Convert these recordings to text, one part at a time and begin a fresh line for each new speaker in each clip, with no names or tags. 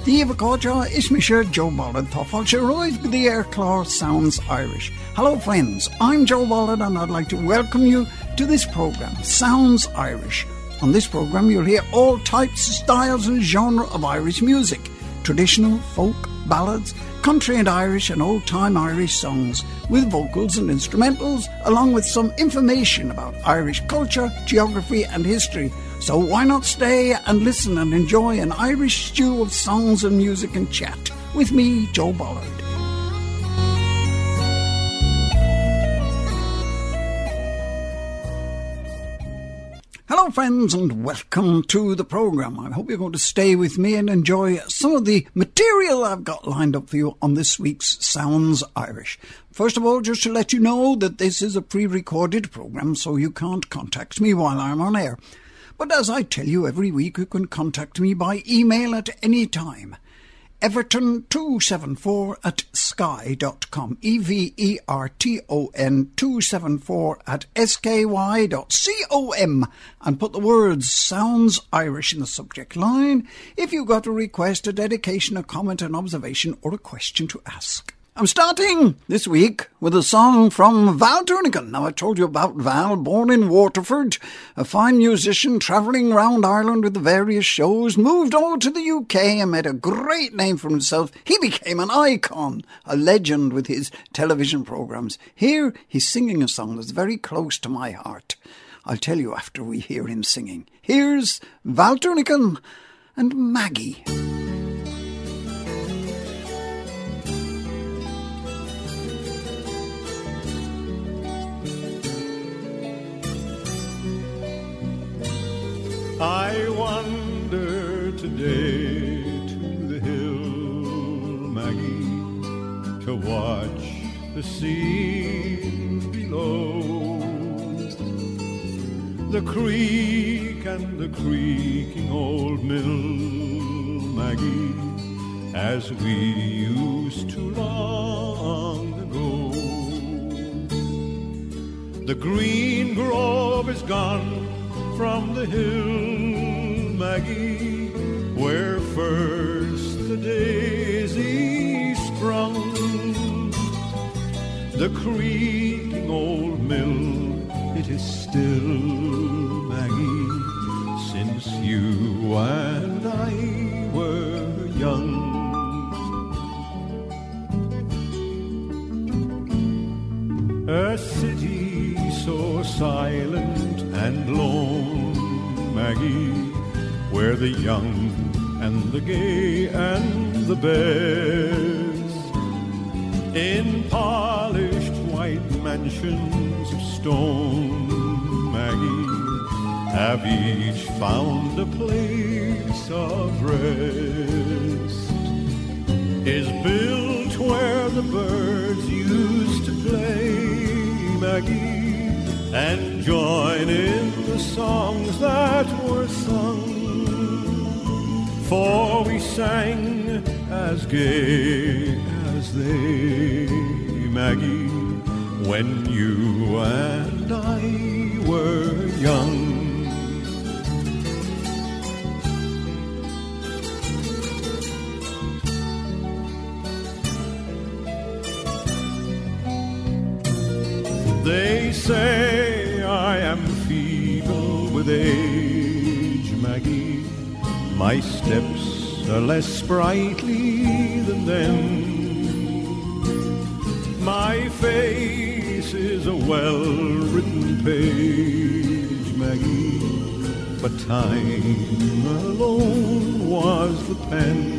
Díomh Cóide, is me sure Joe Bollard Thoughtful Royd with the Air Claw Sounds Irish. Hello friends, I'm Joe Bollard and I'd like to welcome you to this programme, Sounds Irish. On this programme you'll hear all types, styles and genre of Irish music. Traditional, folk, ballads, country and Irish and old-time Irish songs with vocals and instrumentals, along with some information about Irish culture, geography and history. So why not stay and listen and enjoy an Irish stew of songs and music and chat with me, Joe Bollard. Hello friends and welcome to the programme. I hope you're going to stay with me and enjoy some of the material I've got lined up for you on this week's Sounds Irish. First of all, just to let you know that this is a pre-recorded programme, so you can't contact me while I'm on air. But as I tell you every week, you can contact me by email at any time. Everton274@sky.com, Everton 274@sky.com, and put the words Sounds Irish in the subject line if you've got a request, a dedication, a comment, an observation or a question to ask. I'm starting this week with a song from Val Doonican. Now, I told you about Val, born in Waterford, a fine musician travelling around Ireland with the various shows, moved over to the UK and made a great name for himself. He became an icon, a legend with his television programmes. Here, he's singing a song that's very close to my heart. I'll tell you after we hear him singing. Here's Val Doonican and Maggie.
I wander today to the hill, Maggie, to watch the scene below. The creek and the creaking old mill, Maggie, as we used to long ago. The green grove is gone from the hill, Maggie, where first the daisy sprung. The creaking old mill, it is still, Maggie, since you and I were young. A city so silent and lone, Maggie, where the young and the gay and the best, in polished white mansions of stone, Maggie, have each found a place of rest, is built where the birds used to play, Maggie, and join in the songs that were sung. For we sang as gay as they, Maggie, when you and I were young. They say I am feeble with age, Maggie. My steps are less sprightly than then. My face is a well-written page, Maggie, but time alone was the pen.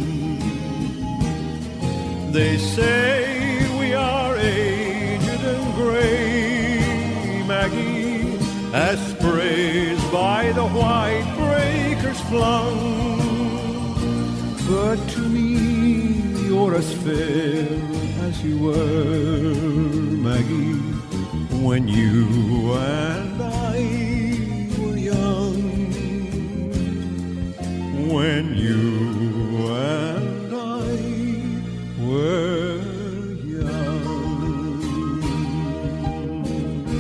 They say we are aged and grey, Maggie, as praised by the white breakers flung. But to me you're as fair as you were, Maggie, when you and I were young. When you and I were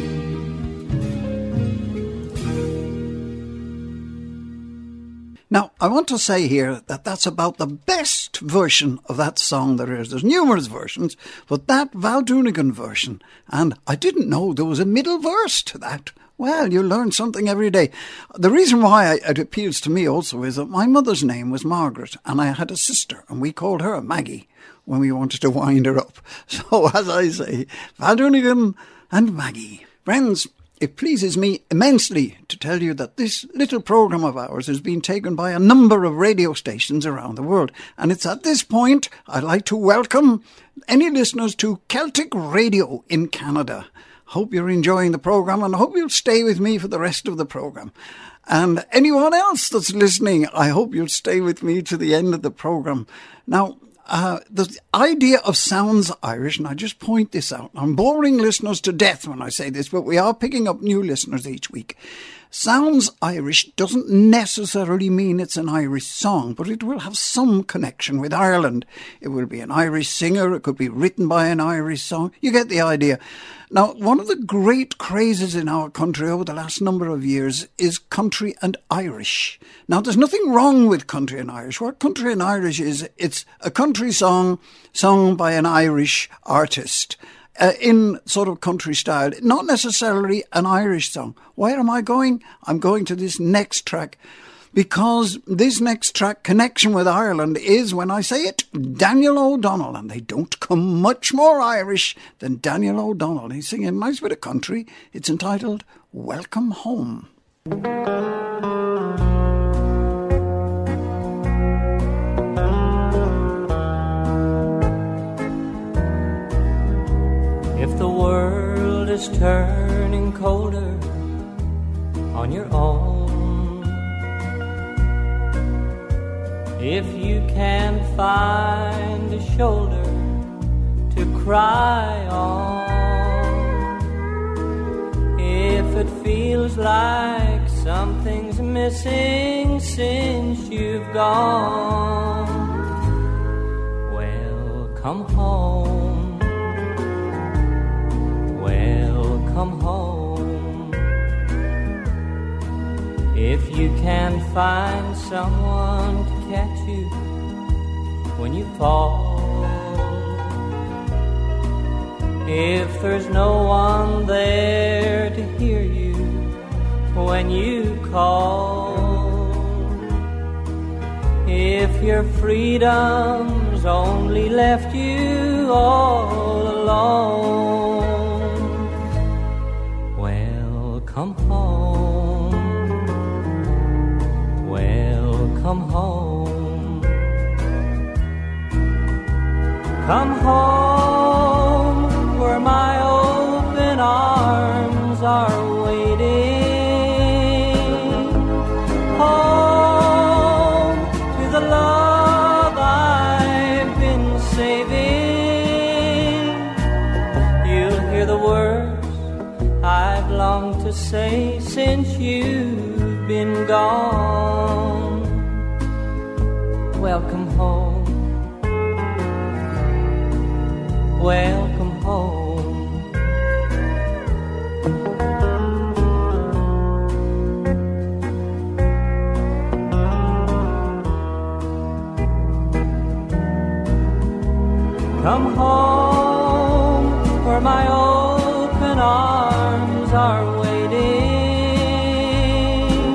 Now, I want to say here that that's about the best version of that song there is. There's numerous versions, but that Val Doonican version, and I didn't know there was a middle verse to that. Well, you learn something every day. The reason why it appeals to me also is that my mother's name was Margaret, and I had a sister, and we called her Maggie when we wanted to wind her up. So, as I say, Val Doonican and Maggie. Friends, it pleases me immensely to tell you that this little programme of ours has been taken by a number of radio stations around the world. And it's at this point I'd like to welcome any listeners to Celtic Radio in Canada. Hope you're enjoying the programme and I hope you'll stay with me for the rest of the programme. And anyone else that's listening, I hope you'll stay with me to the end of the programme. Now, the idea of Sounds Irish, and I just point this out, I'm boring listeners to death when I say this, but we are picking up new listeners each week. Sounds Irish doesn't necessarily mean it's an Irish song, but it will have some connection with Ireland. It will be an Irish singer, it could be written by an Irish song. You get the idea. Now, one of the great crazes in our country over the last number of years is country and Irish. Now, there's nothing wrong with country and Irish. What country and Irish is, it's a country song sung by an Irish artist. In sort of country style, not necessarily an Irish song. Where am I going? I'm going to this next track because this next track, connection with Ireland, is, when I say it, Daniel O'Donnell, and they don't come much more Irish than Daniel O'Donnell. He's singing a nice bit of country. It's entitled Welcome Home.
If the world is turning colder on your own, if you can't find a shoulder to cry on, if it feels like something's missing since you've gone, well, come home. Come home. If you can find someone to catch you when you fall, if there's no one there to hear you when you call, if your freedom's only left you all alone, come home, welcome home. Come home where my open arms are waiting. Home to the love I've been saving. You'll hear the words I've longed to say since you've been gone. Welcome home. Welcome home. Come home where my open arms are waiting.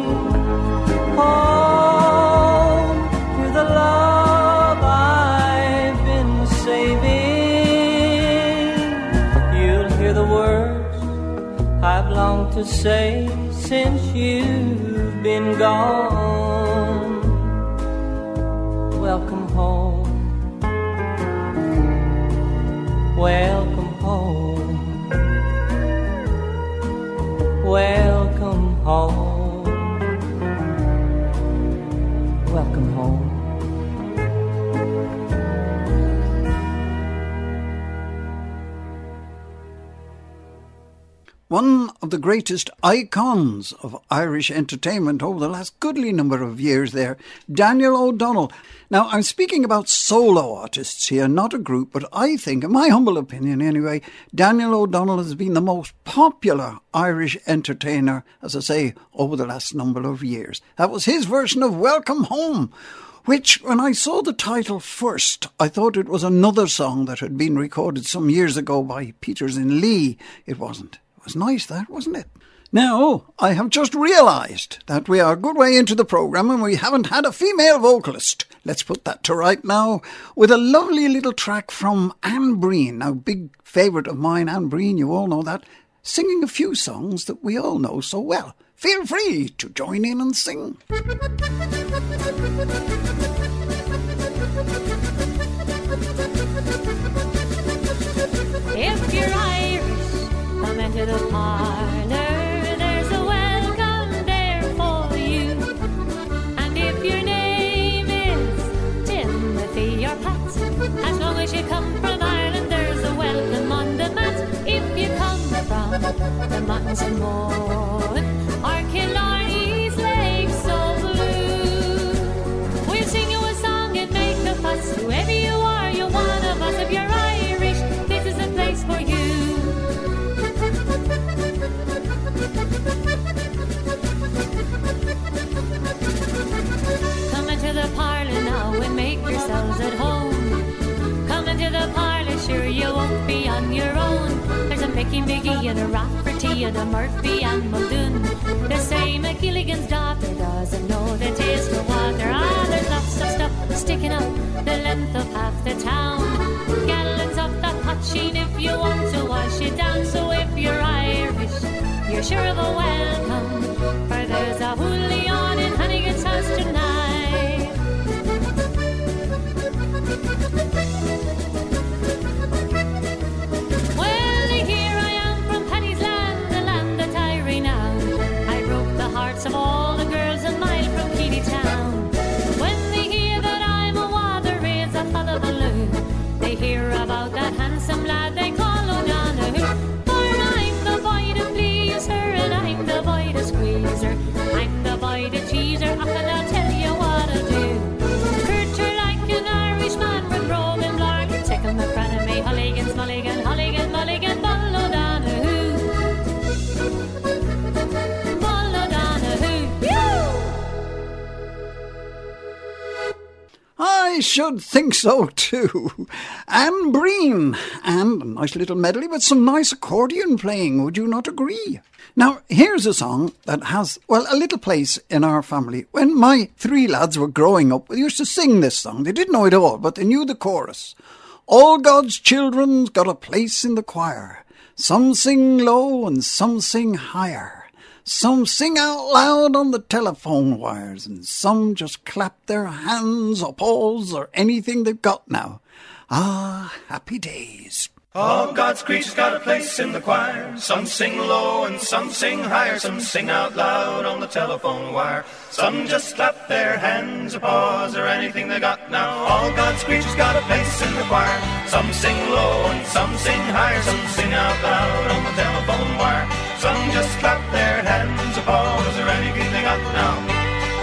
Home to the love I've been saving. You'll hear the words I've longed to say since you've been gone. Welcome home. Welcome home. Welcome home. Welcome home.
one of the greatest icons of Irish entertainment over the last goodly number of years there, Daniel O'Donnell. Now, I'm speaking about solo artists here, not a group, but I think, in my humble opinion anyway, Daniel O'Donnell has been the most popular Irish entertainer, as I say, over the last number of years. That was his version of Welcome Home, which, when I saw the title first, I thought it was another song that had been recorded some years ago by Peters in Lee. It wasn't. It was nice, that, wasn't it? Now, I have just realised that we are a good way into the programme and we haven't had a female vocalist. Let's put that to right now with a lovely little track from Anne Breen. Now, big favourite of mine, Anne Breen, you all know that, singing a few songs that we all know so well. Feel free to join in and sing.
If you're Irish, come into the parlour. There's a welcome there for you. And if your name is Timothy or Pat, as long as you come from Ireland, there's a welcome on the mat. If you come from the mountains and Mourne, or Killarney's lake so blue, we'll sing you a song and make a fuss. Whoever you are, you're one of us. If you're Irish, this is a place for you. Come into the parlour now and make yourselves at home. Come into the parlour, sure you won't be on your own. There's a Mickey McGee and a Rafferty and a Murphy and Muldoon. The same McGilligan's daughter doesn't know the taste of water. Ah, there's lots of stuff sticking up the length of half the town. Gallons of that hot sheen if you want to wash it down. So if you're Irish, you're sure of a welcome, for there's a hoolie on in Hannigan's house tonight. Well, here I am from Penny's land, the land that I renown. I broke the hearts of all the girls a mile from Keely town. When they hear that I'm a water raise a hullabaloo, they hear about that handsome lad they call O'Donoghue. For I'm the boy to please her, and I'm the boy to squeeze her. I'm the boy to tease her, and I'll tell you what I'll do. Hurt her like an Irishman with brogan blarg. Tickle my cranny, me Hulligans, Mulligan, Hulligan, Mulligan, Bull O'Donoghue. Bull O'Donoghue.
I should think so too. Anne Breen, and a nice little medley with some nice accordion playing, would you not agree? Now, here's a song that has, well, a little place in our family. When my three lads were growing up, we used to sing this song. They didn't know it all, but they knew the chorus. All God's children's got a place in the choir. Some sing low and some sing higher. Some sing out loud on the telephone wires, and some just clap their hands or paws or anything they've got now. Ah, happy days.
All God's creatures got a place in the choir. Some sing low and some sing higher. Some sing out loud on the telephone wire. Some just clap their hands or paws or anything they got now. All God's creatures got a place in the choir. Some sing low and some sing higher. Some sing out loud on the telephone wire. Some just clap their hands or paws or anything they got now.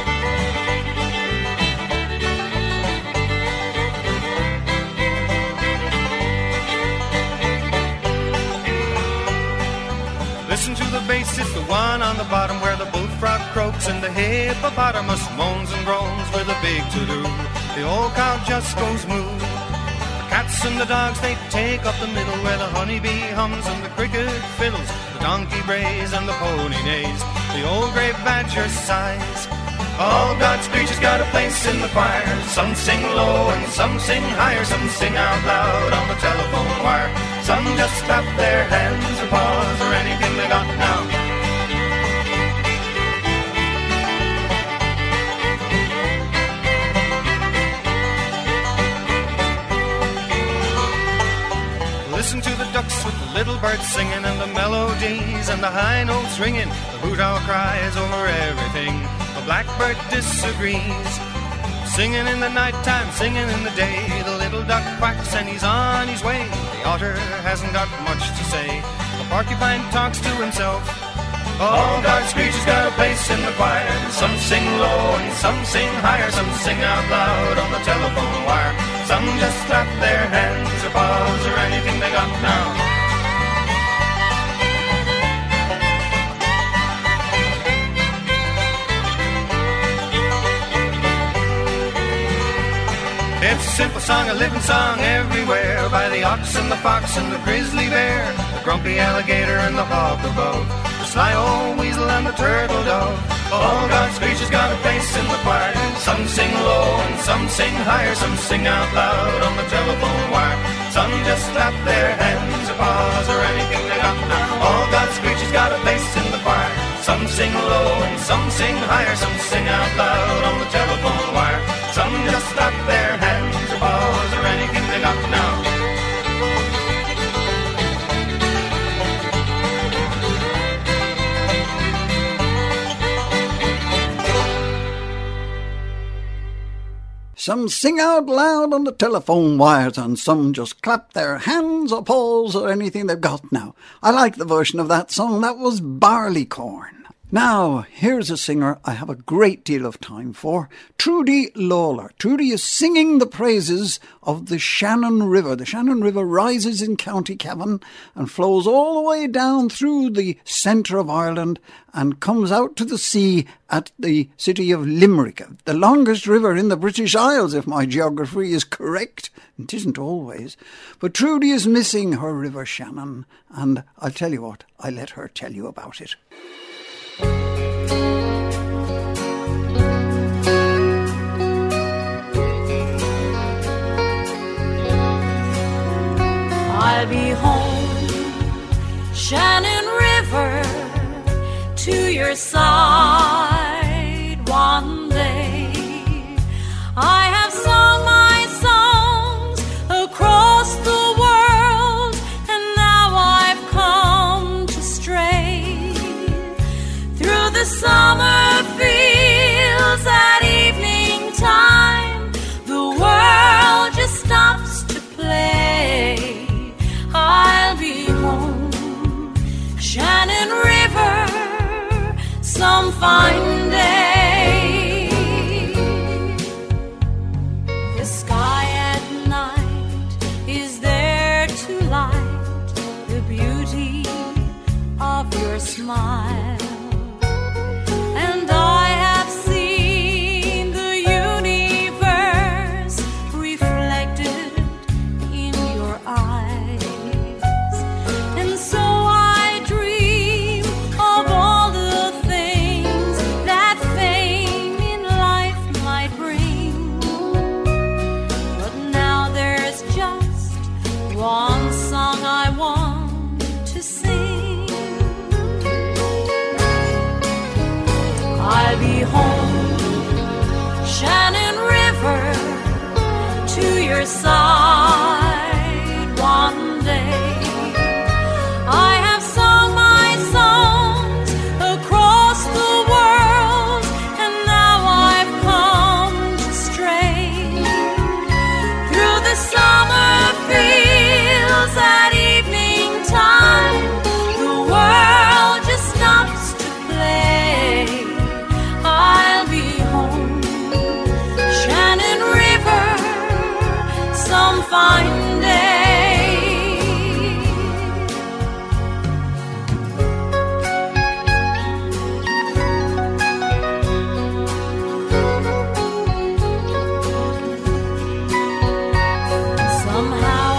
Listen to the bass, it's the one on the bottom where the bullfrog croaks and the hippopotamus moans and groans with a big to-do. The old cow just goes moo. The cats and the dogs, they take up the middle where the honeybee hums and the cricket fiddles, the donkey brays and the pony neighs. The old grey badger sighs.
All God's creatures got a place in the choir. Some sing low and some sing higher. Some sing out loud on the telephone wire. Some just clap their hands or paws or anything they got now.
Listen to the ducks with the little birds singing and the melodies and the high notes ringing. The hoot owl cries over everything. The blackbird disagrees. Singing in the nighttime, singing in the day. The little duck quacks and he's on his way. The otter hasn't got much to say. The porcupine talks to himself.
All God's creatures got a place in the choir. Some sing low and some sing higher. Some sing out loud on the telephone wire. Some just clap their hands or paws or anything they got now.
It's a simple song, a living song everywhere, by the ox and the fox and the grizzly bear, the grumpy alligator and the hawk above, the sly old weasel and the turtle dove. All God's creatures got a place in the choir. Some sing low and some sing higher. Some sing out loud on the telephone wire. Some just clap their hands or paws or anything they got now. All God's creatures got a place in the choir. Some sing low and some sing higher. Some sing out loud on the telephone wire. Some just clap their hands or paws or anything they got now.
Some sing out loud on the telephone wires, and some just clap their hands or paws or anything they've got now. I like the version of that song. That was Barleycorn. Now, here's a singer I have a great deal of time for, Trudy Lawler. Trudy is singing the praises of the Shannon River. The Shannon River rises in County Cavan and flows all the way down through the centre of Ireland and comes out to the sea at the city of Limerick, the longest river in the British Isles, if my geography is correct. It isn't always. But Trudy is missing her River Shannon, and I'll tell you what, I let her tell you about it.
I'll be home, Shannon River, to your side one day. I have sung my songs across the world, and now I've come to stray through the summer fields at evening time. The world just stops to play. I'll be home, Shannon River, some fine day. The sky at night is there to light the beauty of your smile, and I have seen the universe reflected in your eyes. One song I want to sing. I'll be home, Shannon River, to your side one day. I have sung my songs across the world, and now I've come to stray through the summer fields. At evening time, the world just stops to play. I'll be home, Shannon River, some fine day. Somehow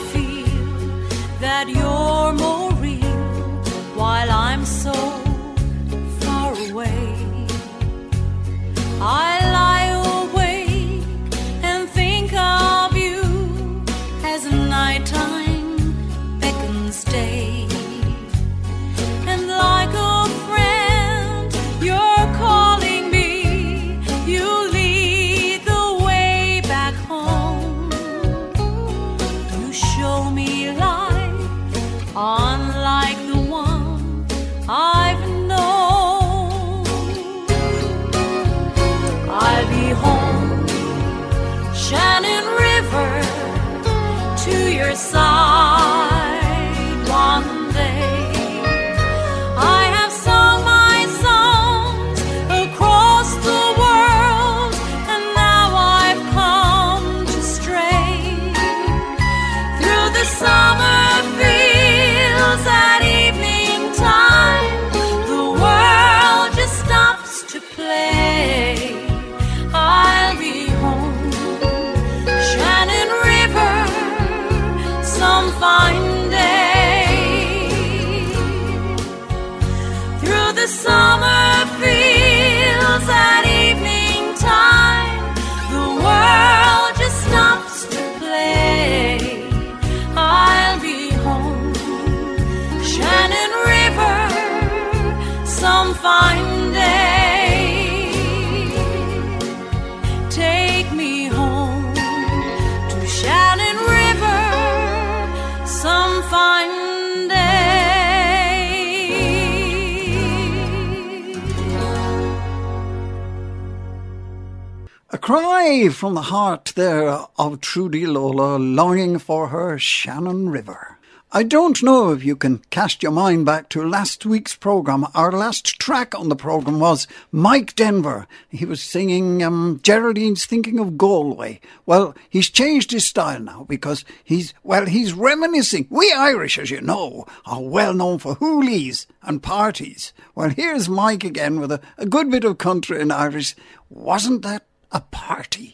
that you're more real while I'm so far away. I lie awake and think of you as nighttime beckons day. And like a friend, you're calling me. You lead the way back home. You show me life unlike the one I've known. I'll be home, Shannon River, to your side one day.
summer fields at evening time, the world just stops to play. I'll be home, Shannon River, some fine day. Take me home to Shannon River, some fine
A cry from the heart there of Trudy Lola, longing for her Shannon River. I don't know if you can cast your mind back to last week's programme. Our last track on the programme was Mike Denver. He was singing Geraldine's Thinking of Galway. Well, he's changed his style now because he's reminiscing. We Irish, as you know, are well known for hoolies and parties. Well, here's Mike again with a good bit of country and Irish. Wasn't that a party?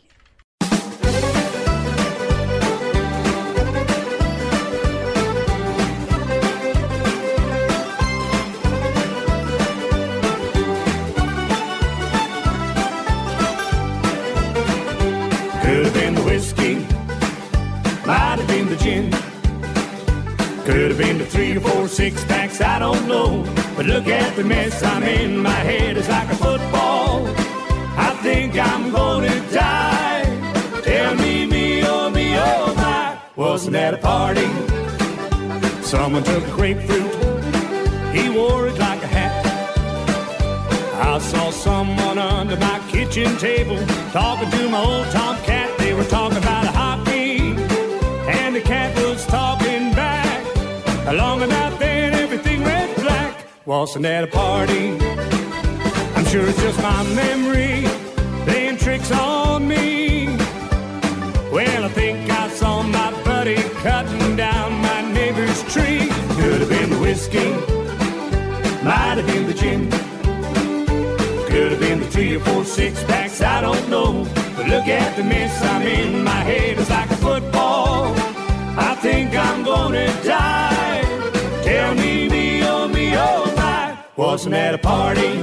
Could have been the whiskey, might have been the gin, could have been the 3 or 4 6-packs, I don't know. But look at the mess I'm in, my head is like a football. I think I'm gonna die. Tell me, oh, my. Wasn't at a party. Someone took a grapefruit, he wore it like a hat. I saw someone under my kitchen table talking to my old tomcat. They were talking about a hockey, and the cat was talking back. Long about then, everything went black. Wasn't at a party. I'm sure it's just my memory playing tricks on me. Well, I think I saw my buddy cutting down my neighbor's tree. Could have been the whiskey, might have been the gin, could have been the 3 or 4 6-packs, I don't know. But look at the mess I'm in, my head is like a football. I think I'm gonna die. Tell me, oh, my. Wasn't at a party.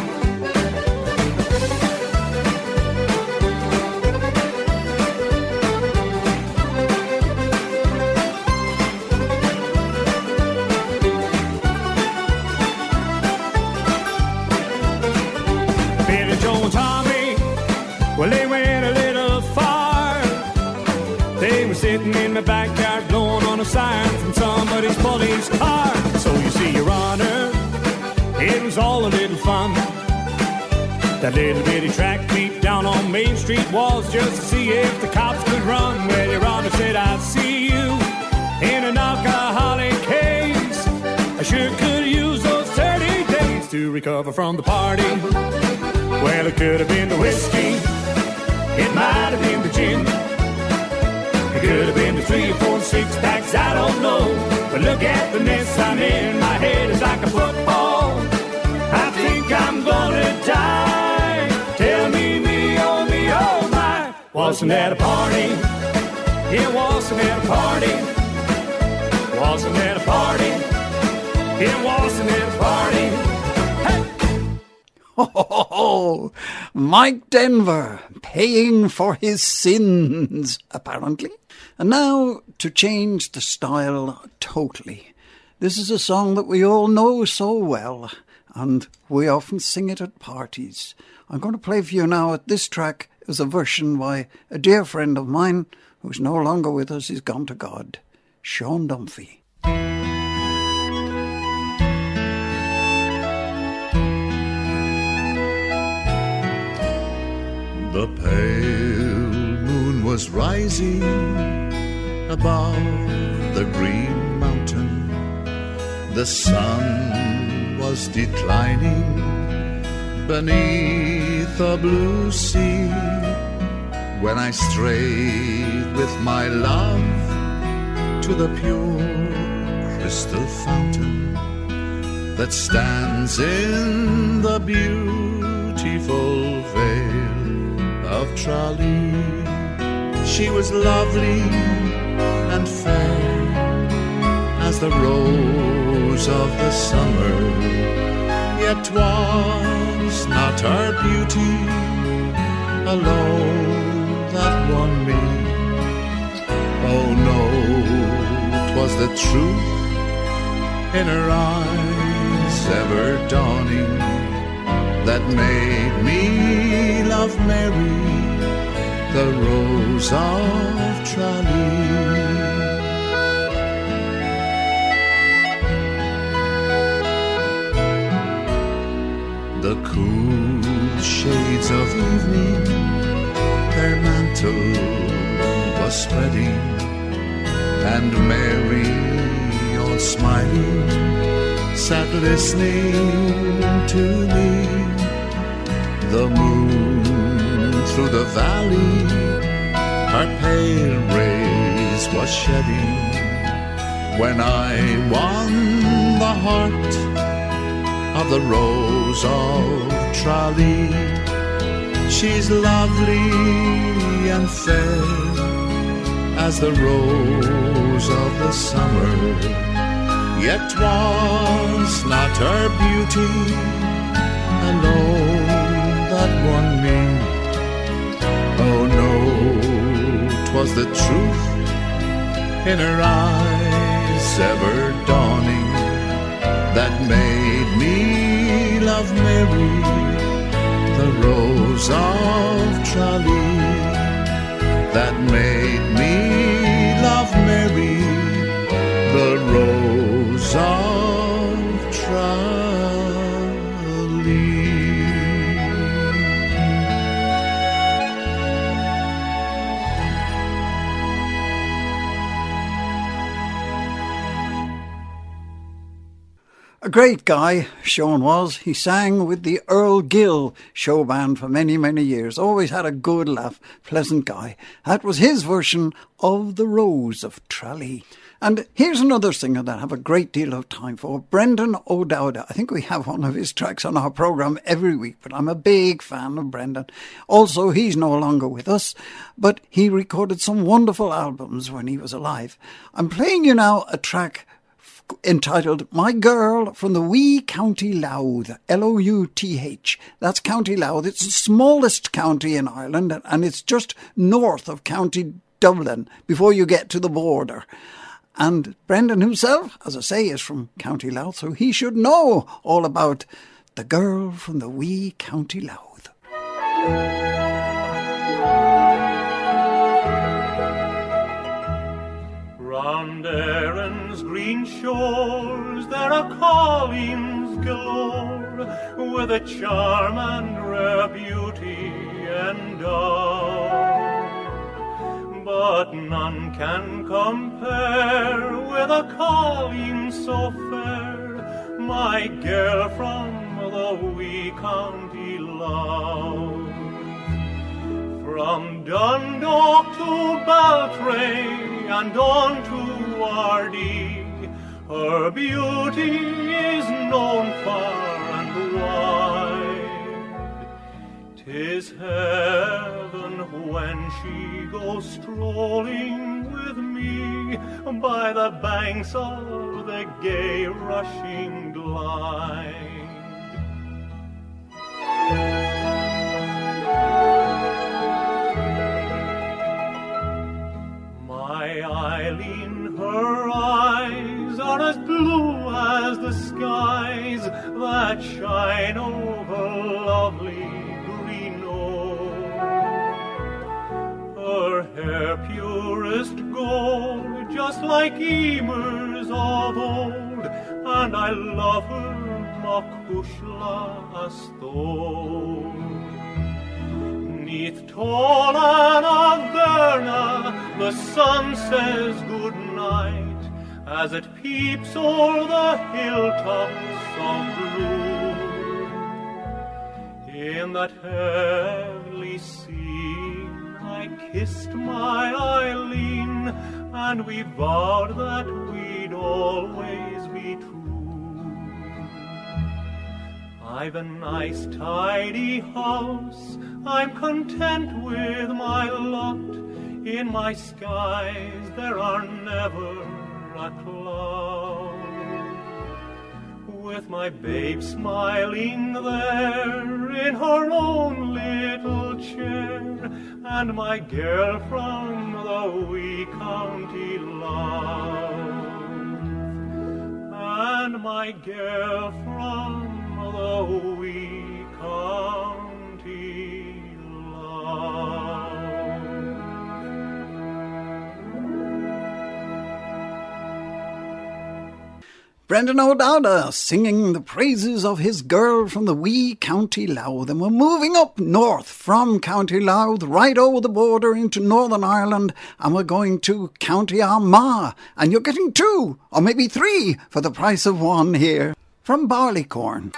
Well, they went a little far. They were sitting in the backyard blowing on a siren from somebody's police car. So you see, Your Honor, it was all a little fun. That little bitty track meet down on Main Street was just to see if the cops could run. Well, Your Honor said, I see you in an alcoholic case. I sure could use those 30 days to recover from the party. Well, it could have been the whiskey, it might have been the gin, it could have been the 3 or 4 6-packs, I don't know. But look at the mess I'm in, my head is like a football. I think I'm gonna die. Tell me, oh, my. Wasn't at a party. It wasn't at a party. Wasn't at a party. It wasn't at a party.
Oh, Mike Denver, paying for his sins, apparently. And now, to change the style totally. This is a song that we all know so well, and we often sing it at parties. I'm going to play for you now at this track is a version by a dear friend of mine who's no longer with us, he's gone to God, Sean Dunphy.
The pale moon was rising above the green mountain. The sun was declining beneath a blue sea. When I strayed with my love to the pure crystal fountain that stands in the beautiful vale of Tralee. She was lovely and fair as the rose of the summer Yet 'twas not her beauty alone that won me. Oh no, 'twas the truth in her eyes ever dawning that made me love Mary, the Rose of Tralee. The cool shades of evening their mantle was spreading, and Mary, all smiling, sat listening to me. The moon through the valley her pale rays was shedding, when I won the heart of the Rose of Tralee. She's lovely and fair as the rose of the summer, yet 'twas not her beauty alone that won me. Oh no, 'twas the truth in her eyes ever dawning that made me love Mary, the Rose of Tralee. That made me love Mary, the Rose of Tralee.
A great guy, Sean was. He sang with the Earl Gill show band for many, many years. Always had a good laugh, pleasant guy. That was his version of The Rose of Tralee. And here's another singer that I have a great deal of time for, Brendan O'Dowda. I think we have one of his tracks on our programme every week, but I'm a big fan of Brendan. Also, he's no longer with us, but he recorded some wonderful albums when he was alive. I'm playing you now a track entitled My Girl from the wee County Louth, Louth. That's County Louth. It's the smallest county in Ireland, and it's just north of County Dublin before you get to the border. And Brendan himself, as I say, is from County Louth, so he should know all about the girl from the wee County Louth.
Round Erin's green shores there are callings galore, with a charm and rare beauty endowed. But none can compare with a calling so fair, my girl from the wee County Louth. From Dundalk to Baltray and on to Ardee, her beauty is known far and wide. 'Tis heaven when she goes strolling with me by the banks of the gay rushing Glyde. My Eileen, her eyes are as blue as the skies that shine over lovely Greenock. Her hair purest gold, just like Emer's of old, and I love her Macushla a stone. Neath Tolan of Verna, the sun says good night as it peeps o'er the hilltops of blue. In that heavenly scene I kissed my Eileen, and we vowed that we'd always be true. I've a nice tidy house, I'm content with my lot. In my skies there are never a cloud.
with my babe smiling there in her own little chair, and my girl from the wee county Louth, and my girl from the wee county Louth.
Brendan O'Dowda singing the praises of his girl from the wee County Louth. And we're moving up north from County Louth right over the border into Northern Ireland, and we're going to County Armagh. And you're getting 2 or maybe 3 for the price of 1 here from Barleycorn.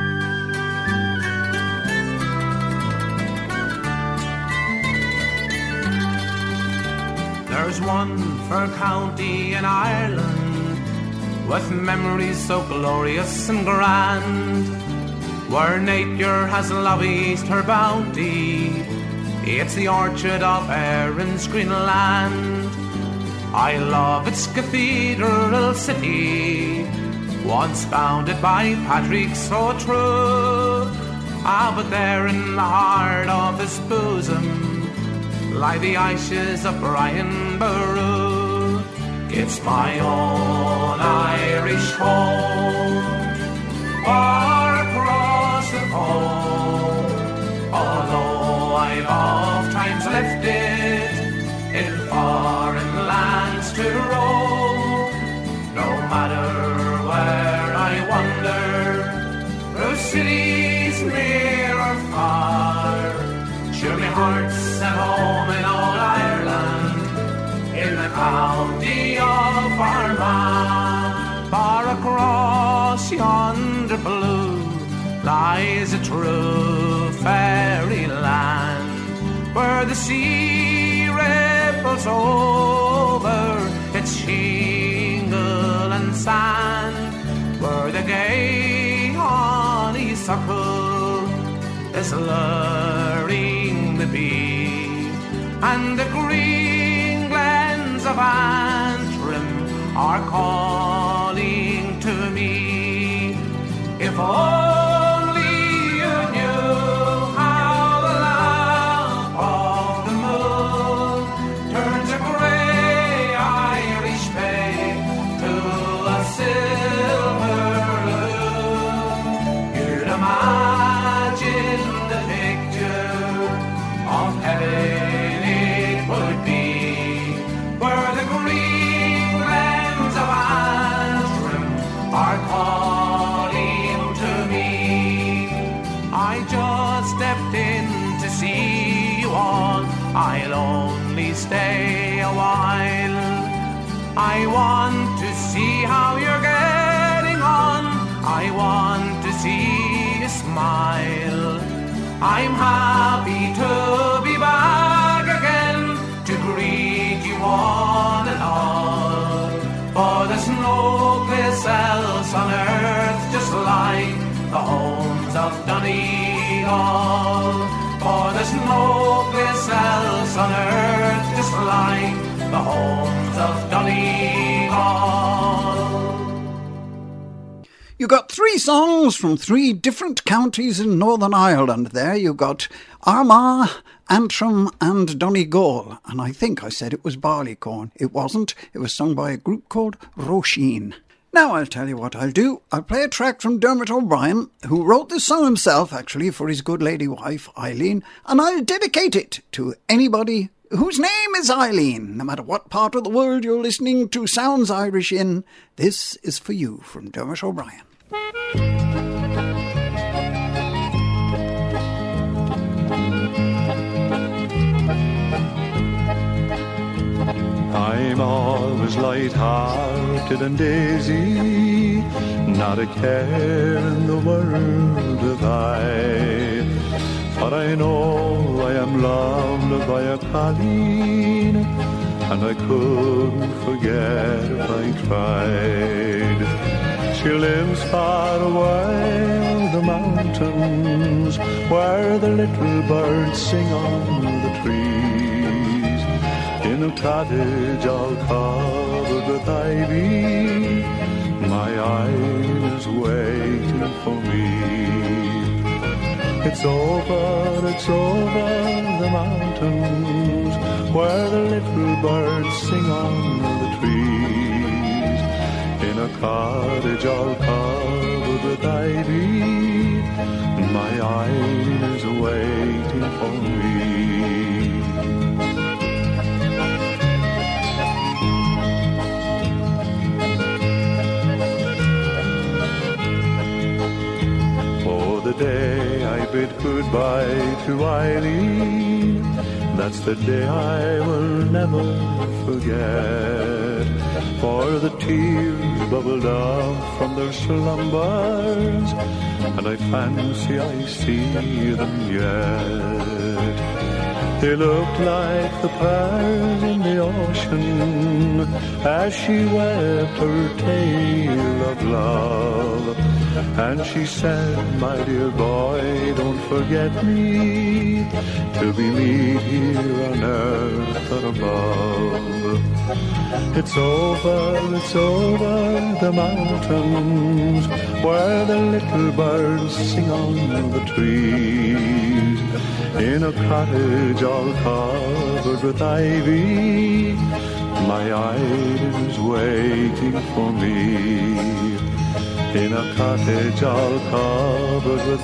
There's one for county in Ireland, with memories so glorious and grand, where nature has lavished her bounty. It's the orchard of Erin's green land. I love its cathedral city, once founded by Patrick so true. But there in the heart of his bosom lie the ashes of Brian Boru. It's my own Irish home, far across the pond, although I've oft times left it in foreign lands to roam. No matter where I wander, through cities near or far, sure my heart's at home in old Ireland, in the county of Armagh. Far across yonder blue lies a true fairyland, where the sea ripples over its shingle and sand, where the gay honeysuckle is luring the bee, and the green glens of Antrim are calling to me. If only you knew how the lamp of the moon turns a grey Irish bay to a silver lagoon, you'd imagine the picture of heaven it would be, where the green glens of Antrim are calling to me. I just stepped in to see you all, I'll only stay a while. I want to see how you're getting on, I want to see you smile. I'm happy to be back again to greet you one and all, for there's no place else on earth just like the homes of Donegal, for there's no place else on earth just like the homes of Donegal.
You got 3 songs from 3 different counties in Northern Ireland there. You got Armagh, Antrim and Donegal. And I think I said it was Barleycorn. It wasn't. It was sung by a group called Roisin. Now I'll tell you what I'll do. I'll play a track from Dermot O'Brien, who wrote this song himself, actually, for his good lady wife, Eileen. And I'll dedicate it to anybody whose name is Eileen. No matter what part of the world you're listening to Sounds Irish in, this is for you from Dermot O'Brien.
I'm always light-hearted and daisy, not a care in the world have I. For I know I am loved by a Colleen, and I couldn't forget if I tried. She lives far away on the mountains, where the little birds sing on the trees, in a cottage all covered with ivy, my Eileen is waiting for me. It's over the mountains, where the little birds sing on the trees. In a cottage all covered with ivy, my Eileen is waiting for me. The day I bid goodbye to Eileen, that's the day I will never forget. For the tears bubbled up from their slumbers, and I fancy I see them yet. They looked like the pearls in the ocean as she wept her tale of love. And she said, my dear boy, don't forget me, till we meet here on earth or above. It's over the mountains, where the little birds sing on the trees. In a cottage all covered with ivy, my Eileen is waiting for me. In a cottage all covered with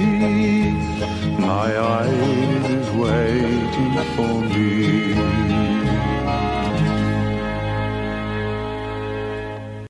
ivy, my Eileen is waiting for me.